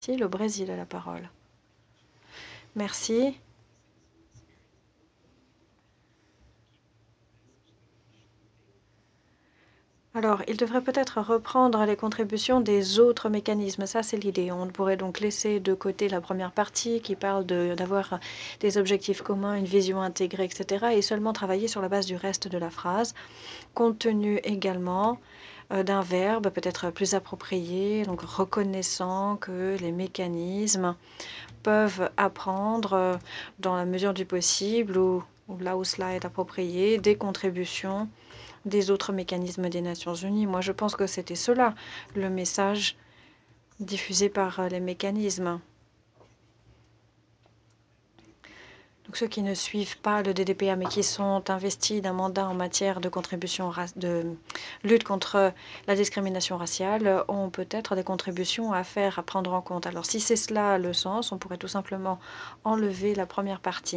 Si, le Brésil a la parole. Merci. Alors, il devrait peut-être reprendre les contributions des autres mécanismes. Ça, c'est l'idée. On pourrait donc laisser de côté la première partie qui parle d'avoir des objectifs communs, une vision intégrée, etc. et seulement travailler sur la base du reste de la phrase, compte tenu également d'un verbe peut-être plus approprié, donc reconnaissant que les mécanismes peuvent apprendre dans la mesure du possible ou là où cela est approprié, des contributions des autres mécanismes des Nations Unies. Moi, je pense que c'était cela, le message diffusé par les mécanismes. Donc, ceux qui ne suivent pas le DDPA, mais qui sont investis d'un mandat en matière de contribution de lutte contre la discrimination raciale, ont peut-être des contributions à faire, à prendre en compte. Alors, si c'est cela le sens, on pourrait tout simplement enlever la première partie.